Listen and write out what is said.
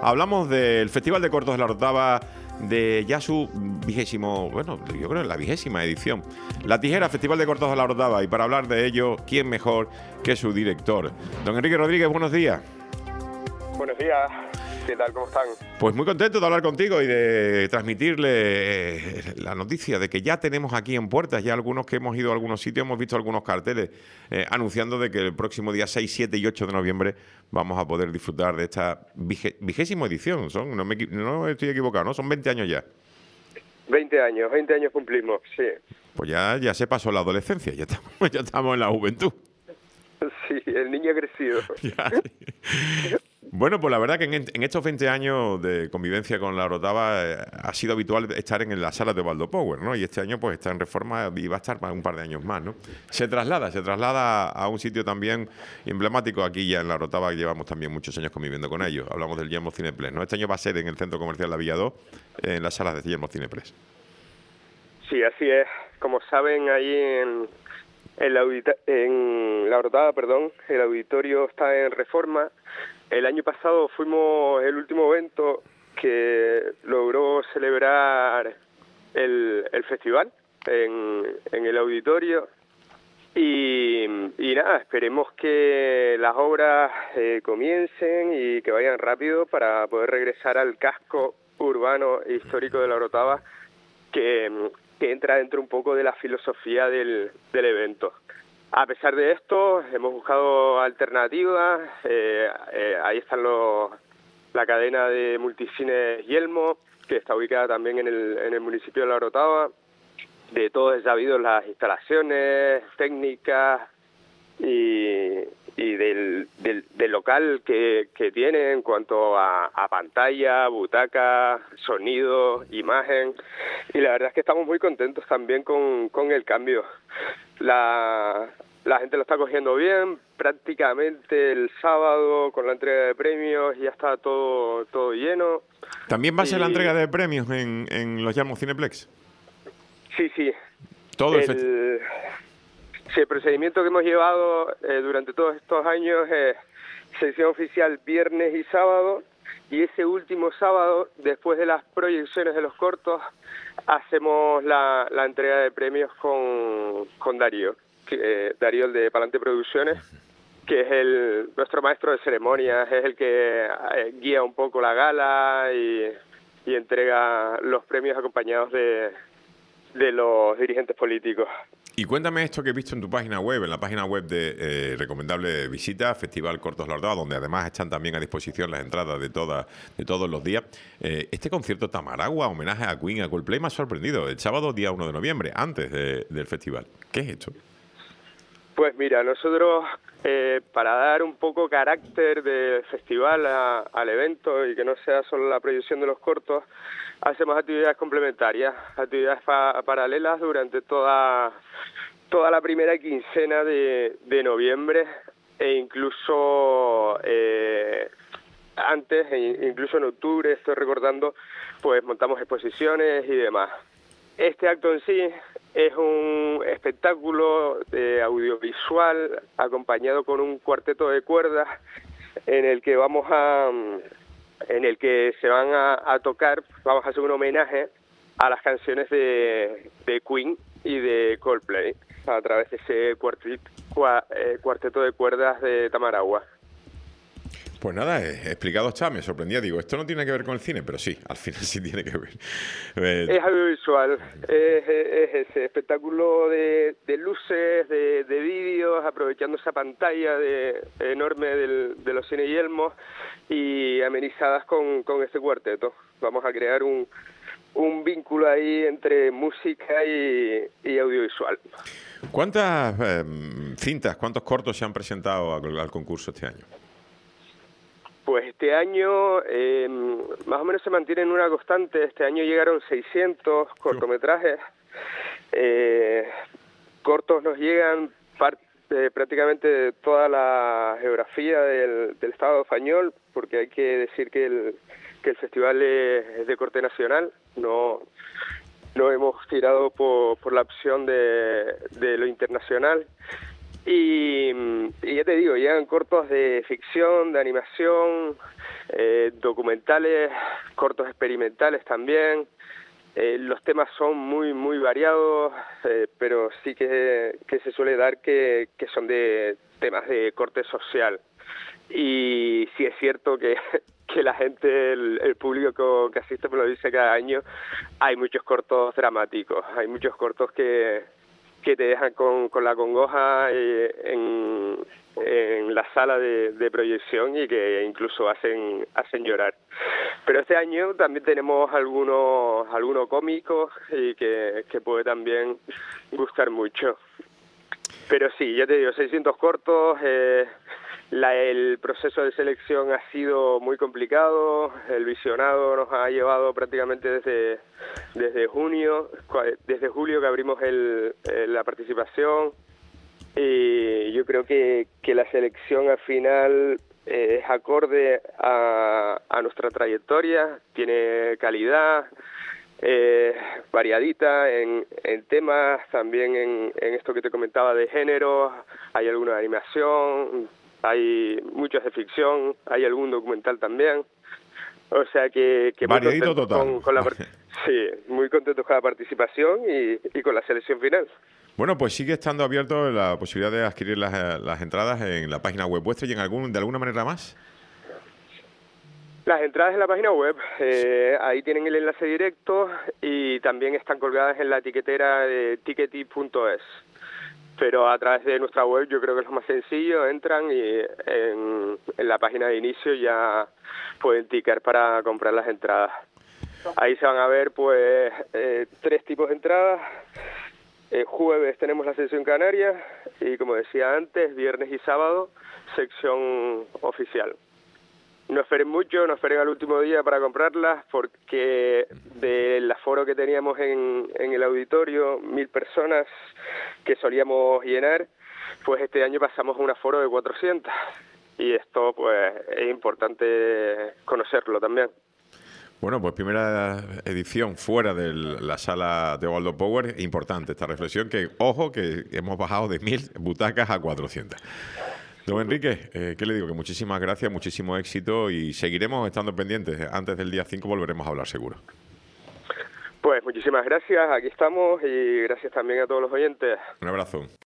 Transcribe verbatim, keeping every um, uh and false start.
Hablamos del Festival de Cortos de la Orotava, de ya su vigésimo, bueno, yo creo la vigésima edición. La Tijera, Festival de Cortos de la Orotava. Y para hablar de ello, ¿quién mejor que su director? Don Enrique Rodríguez, buenos días. Buenos días. ¿Qué tal? ¿Cómo están? Pues muy contento de hablar contigo y de transmitirle eh, la noticia de que ya tenemos aquí en puertas, ya algunos que hemos ido a algunos sitios, hemos visto algunos carteles eh, anunciando de que el próximo día seis, siete y ocho de noviembre vamos a poder disfrutar de esta vige, vigésima edición. Son, no, me, no estoy equivocado, ¿no? Son veinte años ya. veinte años, veinte años cumplimos, sí. Pues ya, ya se pasó la adolescencia, ya estamos, ya estamos en la juventud. Sí, el niño ha crecido. Ya. Bueno, pues la verdad que en, en estos veinte años de convivencia con la Orotava eh, ha sido habitual estar en las salas de Waldo Power, ¿no? Y este año pues está en reforma y va a estar para un par de años más, ¿no? Se traslada, se traslada a un sitio también emblemático aquí ya en la Orotava, que llevamos también muchos años conviviendo con ellos. Hablamos del Yelmo Cineplex, ¿no? Este año va a ser en el Centro Comercial La Villa dos, en las salas de Yelmo Cineplex. Sí, así es. Como saben, ahí en, en, la, audita, en la Orotava, perdón, el auditorio está en reforma. El año pasado fuimos el último evento que logró celebrar el, el festival en, en el auditorio y, y nada, esperemos que las obras eh, comiencen y que vayan rápido para poder regresar al casco urbano e histórico de la Orotava, que, que entra dentro un poco de la filosofía del, del evento. A pesar de esto, hemos buscado alternativas. Eh, eh, ahí están los, la cadena de multicines Yelmo, que está ubicada también en el, en el municipio de La Orotava. De todo es sabido las instalaciones técnicas y, y del, del, del local que, que tiene en cuanto a, a pantalla, butaca, sonido, imagen. Y la verdad es que estamos muy contentos también con, con el cambio. La, la gente lo está cogiendo bien. Prácticamente el sábado con la entrega de premios ya está todo todo lleno. ¿También va a ser y... la entrega de premios en, en los Yelmo Cineplex? Sí, sí. Todo el, el, sí, el procedimiento que hemos llevado eh, durante todos estos años es sección oficial viernes y sábado, y ese último sábado, después de las proyecciones de los cortos, hacemos la, la entrega de premios con, con Darío, que, eh, Darío el de Palante Producciones, que es el nuestro maestro de ceremonias, es el que eh, guía un poco la gala y, y entrega los premios acompañados de, de los dirigentes políticos. Y cuéntame esto que he visto en tu página web, en la página web de eh, recomendable visita, Festival Cortos de la Orotava, donde además están también a disposición las entradas de toda, de todos los días. Eh, este concierto Tamaragua, homenaje a Queen, a Coldplay, me ha sorprendido. El sábado, día uno de noviembre, antes de, del festival. ¿Qué es esto? Pues mira, nosotros, eh, para dar un poco carácter del festival a, al evento y que no sea solo la proyección de los cortos, hacemos actividades complementarias, actividades pa paralelas durante toda, toda la primera quincena de, de noviembre e incluso eh, antes, e incluso en octubre, estoy recordando, pues montamos exposiciones y demás. Este acto en sí es un espectáculo de audiovisual acompañado con un cuarteto de cuerdas en el que vamos a... en el que se van a, a tocar, vamos a hacer un homenaje a las canciones de, de Queen y de Coldplay a través de ese cuarteto, cuarteto de cuerdas de Tamaragua. Pues nada, eh, explicado está, me sorprendía. Digo, esto no tiene que ver con el cine, pero sí, al final sí tiene que ver. Eh, es audiovisual, es, es ese espectáculo de, de luces, de, de vídeos, aprovechando esa pantalla de, enorme del, de los cine Yelmo y amenizadas con, con este cuarteto. Vamos a crear un, un vínculo ahí entre música y, y audiovisual. ¿Cuántas eh, cintas, cuántos cortos se han presentado al, al concurso este año? Pues este año eh, más o menos se mantiene en una constante. Este año llegaron seiscientos cortometrajes. Eh, cortos nos llegan parte, eh, prácticamente de toda la geografía del, del Estado español, porque hay que decir que el, que el festival es, es de corte nacional. No, no hemos tirado por, por la opción de, de lo internacional. Y, y ya te digo, llegan cortos de ficción, de animación, eh, documentales, cortos experimentales también. Eh, los temas son muy muy variados, eh, pero sí que, que se suele dar que, que son de temas de corte social. Y sí es cierto que, que la gente, el, el público que asiste me lo dice cada año, hay muchos cortos dramáticos, hay muchos cortos que, que te dejan con, con la congoja eh, en, en la sala de, de proyección y que incluso hacen hacen llorar. Pero este año también tenemos algunos algunos cómicos y que, que puede también gustar mucho. Pero sí, ya te digo, seiscientos cortos, eh, la, el proceso de selección ha sido muy complicado, el visionado nos ha llevado prácticamente desde, desde junio, desde julio que abrimos el, la participación, y yo creo que, que la selección al final eh, es acorde a, a nuestra trayectoria, tiene calidad, eh, variadita en, en temas, también en, en esto que te comentaba de género, hay alguna de animación, hay muchas de ficción, hay algún documental también. O sea que, que muy variadito total. Con, con la, sí, muy contentos con la participación y, y con la selección final. Bueno, pues sigue estando abierto la posibilidad de adquirir las, las entradas en la página web vuestra y en algún de alguna manera más. Las entradas en la página web, eh, ahí tienen el enlace directo y también están colgadas en la etiquetera de tickety punto es. Pero a través de nuestra web yo creo que es lo más sencillo, entran y en, en la página de inicio ya pueden ticar para comprar las entradas. Ahí se van a ver pues eh, tres tipos de entradas. El jueves tenemos la sección canaria y, como decía antes, viernes y sábado, sección oficial. No esperen mucho, no esperen al último día para comprarlas, porque del aforo que teníamos en, en el auditorio, mil personas que solíamos llenar, pues este año pasamos a un aforo de cuatrocientas. Y esto pues es importante conocerlo también. Bueno, pues primera edición fuera de la sala de Waldo Power. Importante esta reflexión, que ojo, que hemos bajado de mil butacas a cuatrocientas. Don Enrique, eh, ¿qué le digo? Que muchísimas gracias, muchísimo éxito y seguiremos estando pendientes. Antes del día cinco volveremos a hablar seguro. Pues muchísimas gracias, aquí estamos y gracias también a todos los oyentes. Un abrazo.